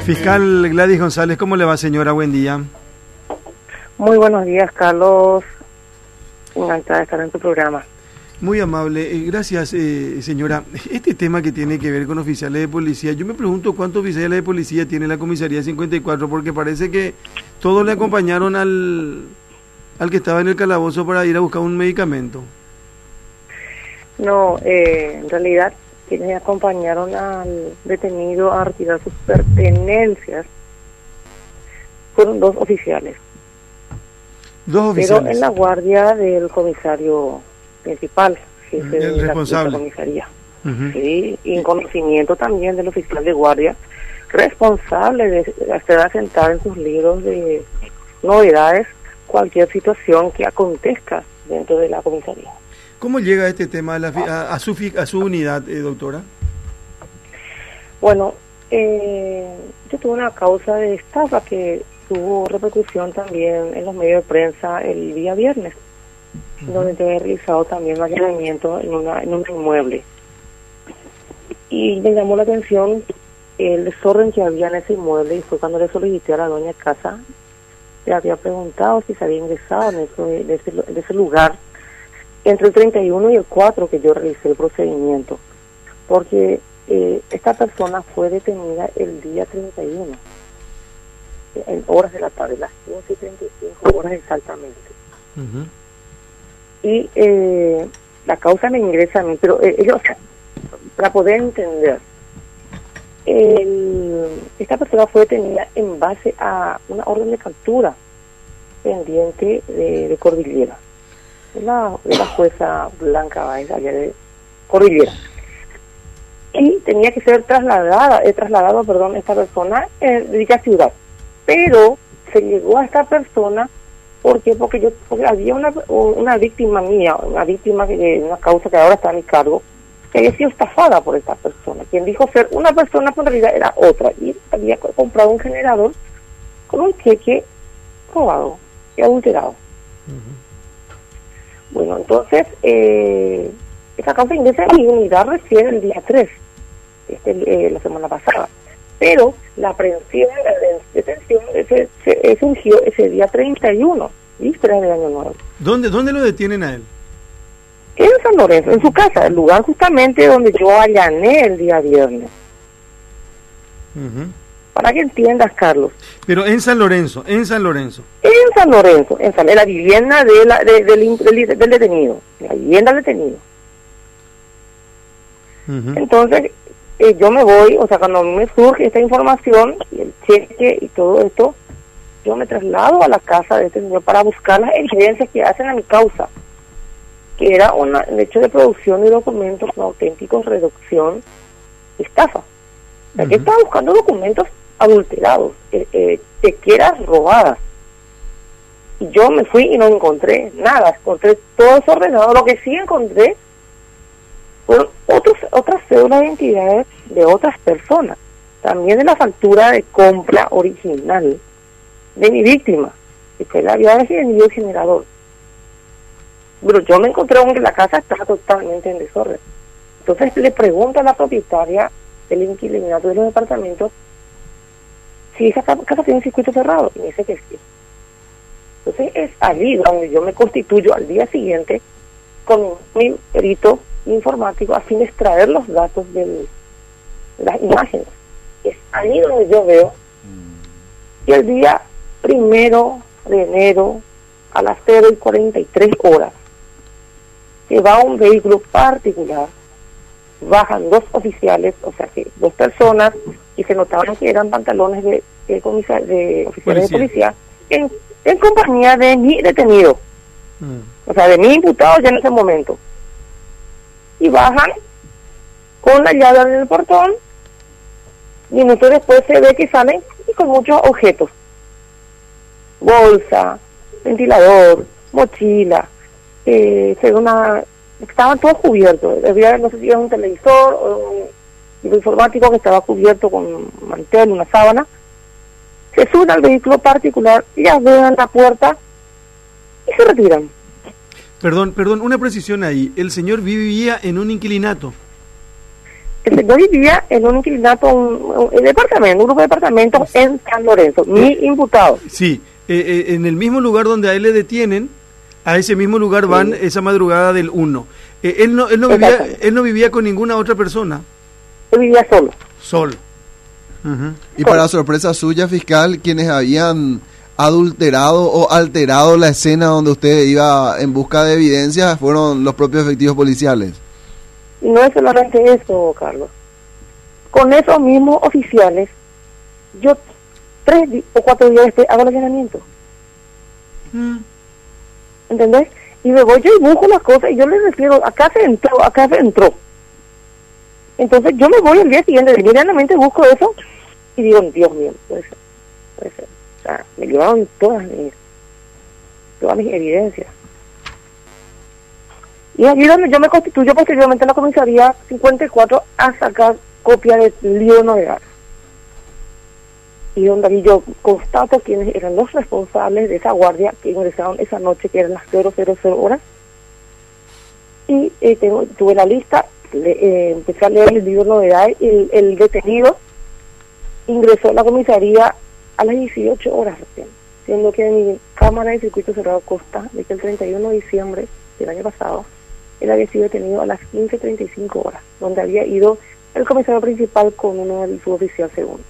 Fiscal Gladys González, ¿cómo le va, señora? Buen día. Muy buenos días, Carlos. Encantada de estar en tu programa. Muy amable. Gracias, señora. Este tema que tiene que ver con oficiales de policía, yo me pregunto cuántos oficiales de policía tiene la comisaría 54, porque parece que todos le acompañaron al que estaba en el calabozo para ir a buscar un medicamento. No, en realidad, quienes acompañaron al detenido a retirar sus pertenencias fueron dos oficiales. Dos oficiales. Pero en la guardia del comisario principal, jefe el de responsable. La comisaría. Sí, y en conocimiento también del oficial de guardia, responsable de hacer asentar en sus libros de novedades cualquier situación que acontezca dentro de la comisaría. ¿Cómo llega este tema a su unidad, doctora? Bueno, yo tuve una causa de estafa que tuvo repercusión también en los medios de prensa el día viernes, donde te he realizado también un allanamiento en un inmueble. Y me llamó la atención el desorden que había en ese inmueble, y fue cuando le solicité a la dueña de casa, le había preguntado si se había ingresado de ese lugar entre el 31 y el 4 que yo realicé el procedimiento, porque esta persona fue detenida el día 31, en horas de la tarde, las 15:35 horas exactamente. Y la causa me ingresa a mí, pero ellos, para poder entender, esta persona fue detenida en base a una orden de captura pendiente de Cordillera, de la jueza Blanca Báez allá de Cordillera, y tenía que ser trasladado esta persona de dicha ciudad, pero se llegó a esta persona porque había una víctima mía, una víctima de una causa que ahora está a mi cargo, que había sido estafada por esta persona, quien dijo ser una persona, pero en realidad era otra, y había comprado un generador con un cheque robado y adulterado. Bueno, entonces, esta causa ingresa en mi unidad recién el día 3, la semana pasada, pero la aprehensión, la detención surgió ese día 31, víspera del año nuevo. ¿Dónde lo detienen a él? En San Lorenzo, en su casa, el lugar justamente donde yo allané el día viernes. Para que entiendas, Carlos. Pero en San Lorenzo. En la vivienda del detenido, la vivienda del detenido. Entonces, yo me voy, o sea, cuando me surge esta información, y el cheque y todo esto, yo me traslado a la casa de este señor para buscar las evidencias que hacen a mi causa, que era un hecho de producción de documentos no auténticos, reducción, estafa. O sea, que estaba buscando documentos adulterados, chequeras robadas. Y yo me fui y no encontré nada, encontré todo desordenado. Lo que sí encontré fueron otras cédulas de identidades de otras personas, también de la factura de compra original de mi víctima, que él había vendido el generador. Pero yo me encontré que la casa estaba totalmente en desorden. Entonces le pregunto a la propietaria del inquilinato de los departamentos si esa casa tiene un circuito cerrado, y me dice que sí. Entonces es allí donde yo me constituyo al día siguiente con mi perito informático a fin de extraer los datos de las imágenes. Es allí donde yo veo que el día 1 de enero a las 0:43 que va un vehículo particular, bajan dos oficiales, o sea que dos personas, y se notaban que eran pantalones de oficiales de policía, en compañía de mi detenido, o sea, de mi imputado ya en ese momento, y bajan con la llave en el portón. Minutos después se ve que salen y con muchos objetos: bolsa, ventilador, mochila, estaban todos cubiertos. Había, no sé si era un televisor o un informático que estaba cubierto con un mantel, una sábana. Se suben al vehículo particular, llavean la puerta y se retiran. Perdón, una precisión ahí. El señor vivía en un inquilinato. El señor vivía en un inquilinato, un grupo de departamentos en San Lorenzo, mi imputado. Sí, en el mismo lugar donde a él le detienen, a ese mismo lugar van esa madrugada del 1. Él no vivía con ninguna otra persona. Él vivía solo. Solo. Y para sorpresa suya, fiscal, quienes habían adulterado o alterado la escena donde usted iba en busca de evidencias fueron los propios efectivos policiales. Y no es solamente eso, Carlos. Con esos mismos oficiales, yo 3 o 4 días después hago el allanamiento. ¿Entendés? Y me voy yo y busco las cosas y yo les refiero, acá se entró. Entonces yo me voy el día siguiente, inmediatamente busco eso y digo, Dios mío, puede ser. O sea, me llevaron todas mis evidencias. Y allí donde yo me constituyo posteriormente en la comisaría 54 a sacar copia del libro de novedades. Y donde ahí yo constato quiénes eran los responsables de esa guardia que ingresaron esa noche, que eran las 000 horas. Y tuve la lista, empecé a leer el libro de novedades y el detenido ingresó a la comisaría a las 18 horas recién, siendo que mi cámara de circuito cerrado consta de que el 31 de diciembre del año pasado él había sido detenido a las 15:35 horas, donde había ido el comisario principal con uno del suboficial segundo.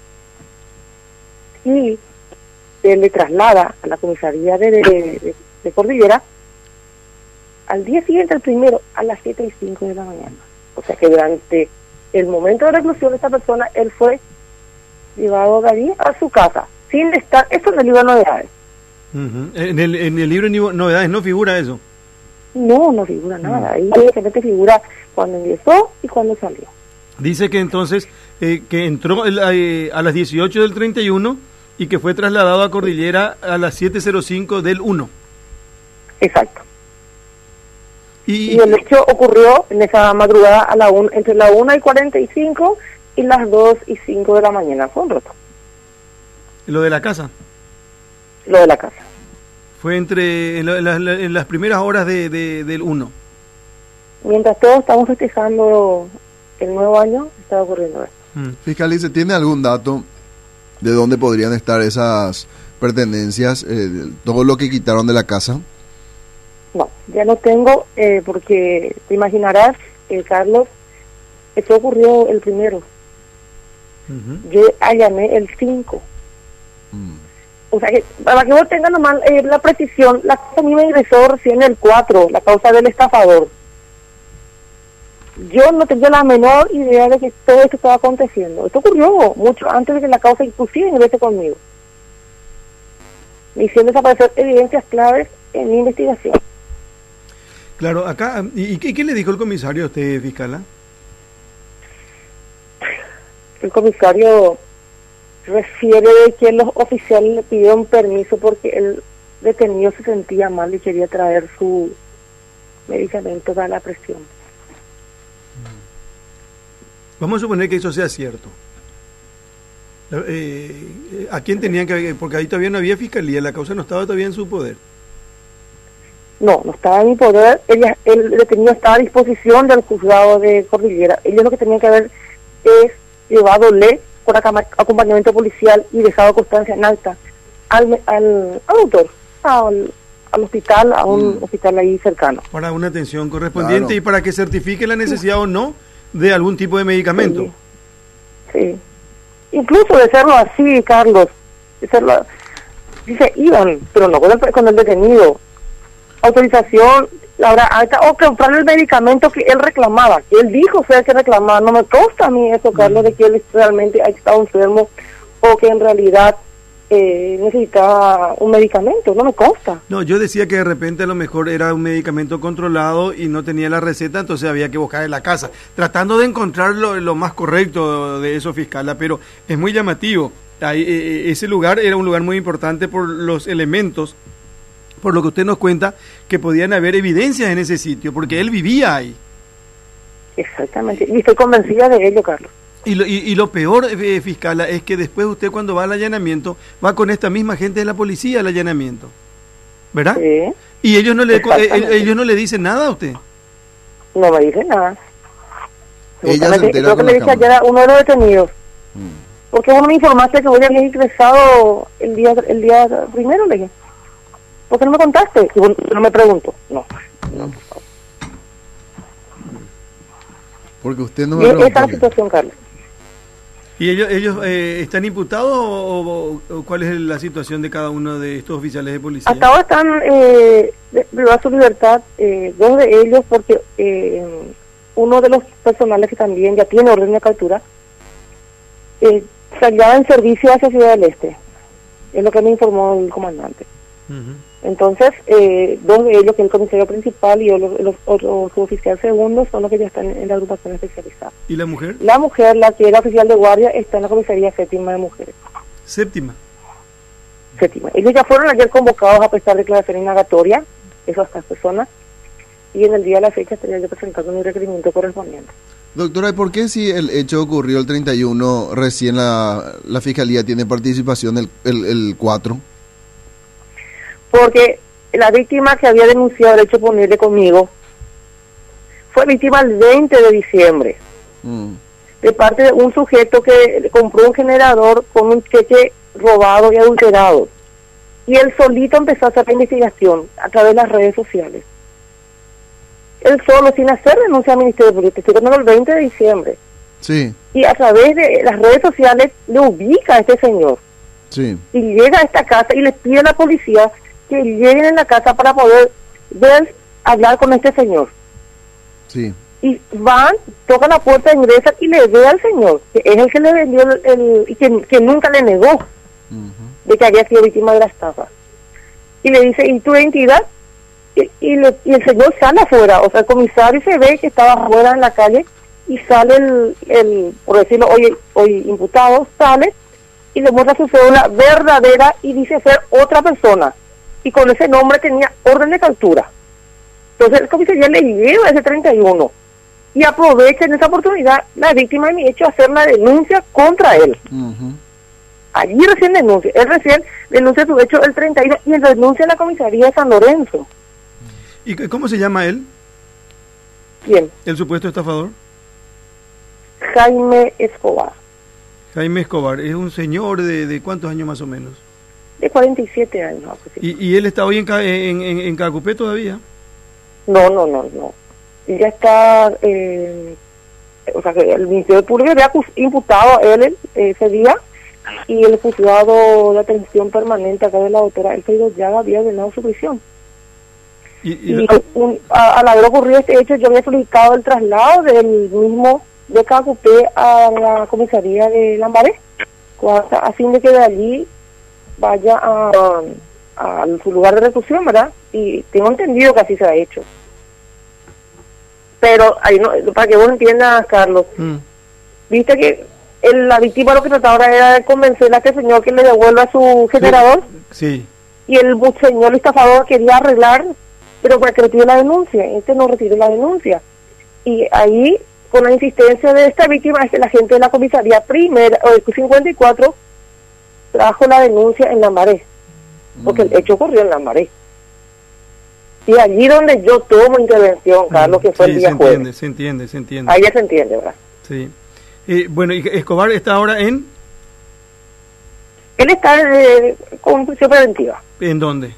Y él le traslada a la comisaría de Cordillera al día siguiente, el primero, a las 7:05 de la mañana. O sea que durante el momento de reclusión de esta persona, él fue llevado de allí a su casa, sin estar, esto en el libro de novedades. En el libro de novedades no figura eso. No figura nada. Ahí simplemente figura cuando ingresó y cuando salió. Dice que entonces que entró a las 18 del 31 y que fue trasladado a Cordillera a las 7:05 del 1. Exacto. Y el hecho ocurrió en esa madrugada entre la 1:45 y las 2:05 de la mañana. Fue un rato. ¿Lo de la casa? Lo de la casa. Fue en las primeras horas del 1. Mientras todos estamos festejando el nuevo año, está ocurriendo esto. Fiscalice, ¿tiene algún dato de dónde podrían estar esas pertenencias, todo lo que quitaron de la casa? No, ya no tengo, porque te imaginarás, Carlos, esto ocurrió el 1. Yo allané el 5. O sea, que para que vos tengas nomás la precisión, la causa a mí me ingresó recién el 4, la causa del estafador. Yo no tenía la menor idea de que todo esto estaba aconteciendo. Esto ocurrió mucho antes de que la causa inclusive ingrese conmigo. Me hicieron desaparecer evidencias claves en mi investigación. Claro, acá, ¿y qué le dijo el comisario a usted, fiscal? El comisario refiere de que los oficiales le pidieron permiso porque el detenido se sentía mal y quería traer su medicamento para la presión. Vamos a suponer que eso sea cierto. ¿A quién tenían que...? Porque ahí todavía no había fiscalía, la causa no estaba todavía en su poder. No estaba en mi poder. El detenido estaba a disposición del juzgado de Cordillera. Ellos lo que tenían que haber es llevadole con acompañamiento policial y dejado constancia en acta al autor, al hospital, a un hospital ahí cercano. Para una atención correspondiente, claro. Y para que certifique la necesidad o no de algún tipo de medicamento. Sí. Incluso de serlo así, Carlos, dice, iban, pero no con el detenido. Autorización, la hora alta, o comprar el medicamento que él reclamaba, que él dijo ser que reclamaba. No me consta a mí eso, Carlos, de que él realmente ha estado enfermo o que en realidad necesitaba un medicamento, no me consta. No, yo decía que de repente a lo mejor era un medicamento controlado y no tenía la receta, entonces había que buscar en la casa, tratando de encontrar lo más correcto de eso, fiscal, pero es muy llamativo. Ese lugar era un lugar muy importante por los elementos, por lo que usted nos cuenta, que podían haber evidencias en ese sitio, porque él vivía ahí. Exactamente, y estoy convencida de ello, Carlos. Y lo peor, fiscal, es que después usted cuando va al allanamiento, va con esta misma gente de la policía al allanamiento, ¿verdad? Sí. ¿Y ellos no le dicen nada a usted? No me dicen nada. Ella se entera creo que con le la dije ayer cámara. a uno de los detenidos. Porque vos me informaste que vos ya habías ingresado el día primero, le dije. ¿Por qué no me contaste? Y bueno, no me pregunto. No. Porque usted no Y me esa es la preguntó. situación, Carlos. ¿Y ellos están imputados o cuál es la situación de cada uno de estos oficiales de policía? Hasta ahora están privados de su libertad, dos de ellos, porque uno de los personales que también ya tiene orden de captura, salía en servicio hacia Ciudad del Este. Es lo que me informó el comandante. Ujú. Entonces, dos de ellos, que es el comisario principal y los otros suboficiales segundos, son los que ya están en la agrupación especializada. ¿Y la mujer? La mujer, la que era oficial de guardia, está en la comisaría séptima de mujeres. Séptima. Séptima. Ellos ya fueron ayer convocados a prestar declaración indagatoria, esas personas, y en el día de la fecha estaría yo presentando mi requerimiento correspondiente. Doctora, ¿y por qué si el hecho ocurrió el 31, recién la Fiscalía tiene participación el 4? Porque la víctima que había denunciado el hecho punible conmigo fue víctima el 20 de diciembre de parte de un sujeto que compró un generador con un cheque robado y adulterado. Y él solito empezó a hacer la investigación a través de las redes sociales. Él solo, sin hacer denuncia al Ministerio Público, estoy contando el 20 de diciembre. Sí, Y a través de las redes sociales le ubica a este señor. sí. Y llega a esta casa y le pide a la policía que lleguen en la casa para poder hablar con este señor. Sí. Y van, tocan la puerta, ingresan y le ve al señor, que es el que le vendió y que nunca le negó de que había sido víctima de la estafa. Y le dice, ¿y tu identidad? Y el señor sale afuera, o sea, el comisario se ve que estaba afuera en la calle y sale por decirlo, hoy imputado, sale y le muestra su cédula verdadera y dice ser otra persona. Y con ese nombre tenía orden de captura. Entonces el comisario le lleva ese 31 y aprovecha en esa oportunidad la víctima de mi hecho a hacer la denuncia contra él. Allí recién denuncia, él recién denuncia su hecho el 31 y él denuncia en la comisaría de San Lorenzo. ¿Y cómo se llama él, ¿Quién? el supuesto estafador? Jaime Escobar, Jaime Escobar. Es un señor de ¿cuántos años más o menos? de 47 años. ¿Y él está hoy en Cacupé todavía? No. Y ya está, o sea, que el Ministerio Público había imputado a él ese día y el juzgado de atención permanente acá de la doctora Elfrido ya había ordenado su prisión. Y al haber ocurrido este hecho, yo había solicitado el traslado del mismo de Cacupé a la comisaría de Lambaré, a fin de que de allí vaya a su lugar de reclusión, ¿verdad? Y tengo entendido que así se ha hecho. Pero ahí no, para que vos entiendas, Carlos, viste que la víctima lo que trataba era de convencer a este señor que le devuelva su generador. Sí. Y el señor estafador quería arreglar, pero para que retire la denuncia. Este no retiró la denuncia. Y ahí, con la insistencia de esta víctima, la gente de la comisaría primera, o el 54, trajo la denuncia en Lambaré, porque el hecho ocurrió en Lambaré. Y allí donde yo tomo intervención, Carlos, que fue el día jueves. Se entiende. Ahí ya se entiende, ¿verdad? Sí. Bueno, ¿y Escobar está ahora en? Él está con prisión preventiva. ¿En dónde?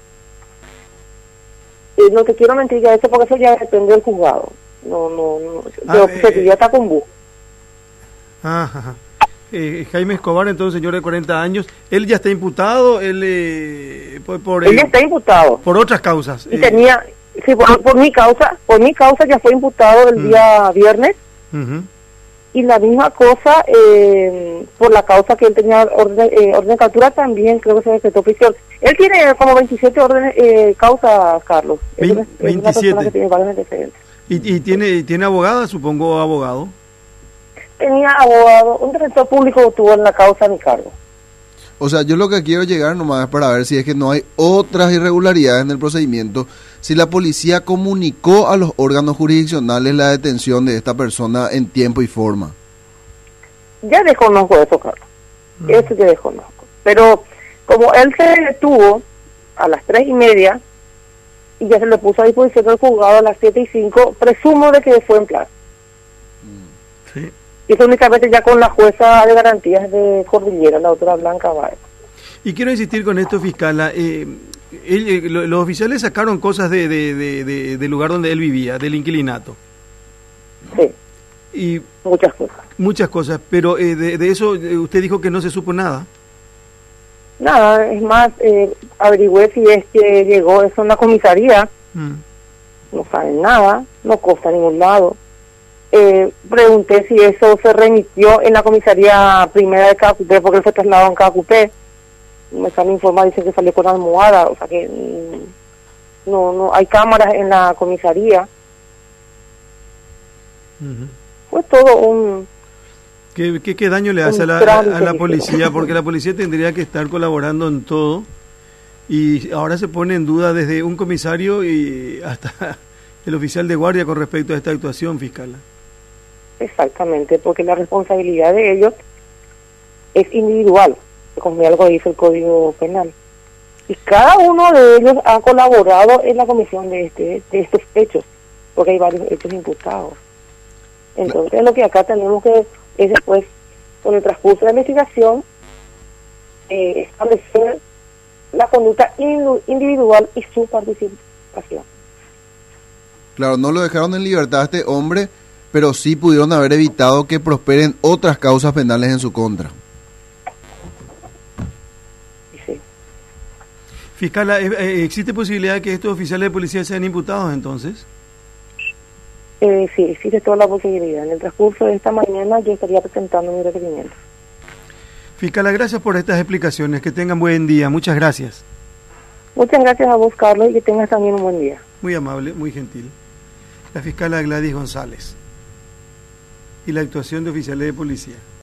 No te quiero mentir ya eso, porque eso ya depende del juzgado. No. Ya está con bus. Ajá. Jaime Escobar, entonces, señor de 40 años, él ya está imputado, él ya está imputado. Por otras causas. Y tenía, sí, por mi causa ya fue imputado el día viernes. Y la misma cosa, por la causa que él tenía orden de captura, también creo que se decretó prisión. Él tiene como 27 causas, Carlos. 27. Es una persona que tiene varios antecedentes. ¿Y tiene abogada, supongo, abogado? Tenía abogado, un defensor público tuvo en la causa a mi cargo. O sea, yo lo que quiero llegar nomás es para ver si es que no hay otras irregularidades en el procedimiento, si la policía comunicó a los órganos jurisdiccionales la detención de esta persona en tiempo y forma. Ya desconozco eso, Carlos. Eso ya desconozco. Pero como él se detuvo a las 3:30 y ya se le puso a disposición del juzgado a las 7:05, presumo de que fue en plazo. Sí. Y eso únicamente ya con la jueza de garantías de Cordillera, la doctora Blanca Báez. Y quiero insistir con esto, fiscal. Los oficiales sacaron cosas del lugar donde él vivía, del inquilinato. Sí, Y muchas cosas. muchas cosas, pero de eso usted dijo que no se supo nada. Nada, es más, averigüé si es que llegó eso en la comisaría, no saben nada, no consta en ningún lado. Pregunté si eso se remitió en la comisaría primera de Cacupé, porque él fue trasladado en Cacupé. Me sale informar, dicen que salió con almohada, o sea que no hay cámaras en la comisaría. Fue todo un... ¿Qué daño le hace a la policía? Porque la policía tendría que estar colaborando en todo y ahora se pone en duda desde un comisario y hasta el oficial de guardia con respecto a esta actuación, fiscal. Exactamente, porque la responsabilidad de ellos es individual, como algo dice el Código Penal. Y cada uno de ellos ha colaborado en la comisión de estos hechos, porque hay varios hechos imputados. Entonces lo que acá tenemos que es después, con el transcurso de la investigación, establecer la conducta individual y su participación. Claro, no lo dejaron en libertad a este hombre, pero sí pudieron haber evitado que prosperen otras causas penales en su contra. Sí. Fiscal, ¿existe posibilidad de que estos oficiales de policía sean imputados entonces? Sí, existe toda la posibilidad. En el transcurso de esta mañana yo estaría presentando mi requerimiento. Fiscal, gracias por estas explicaciones. Que tengan buen día. Muchas gracias. Muchas gracias a vos, Carlos, y que tengas también un buen día. Muy amable, muy gentil. La fiscala Gladys González. Y la actuación de oficiales de policía.